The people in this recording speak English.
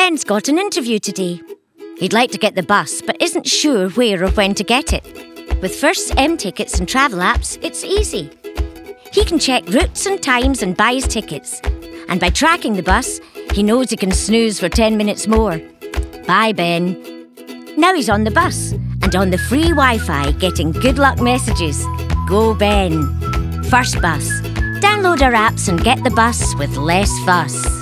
Ben's got an interview today. He'd like to get the bus, but isn't sure where or when to get it. With First M tickets and travel apps, it's easy. He can check routes and times and buy his tickets. And by tracking the bus, he knows he can snooze for 10 minutes more. Bye, Ben. Now he's on the bus and on the free Wi-Fi getting good luck messages. Go, Ben. First Bus. Download our apps and get the bus with less fuss.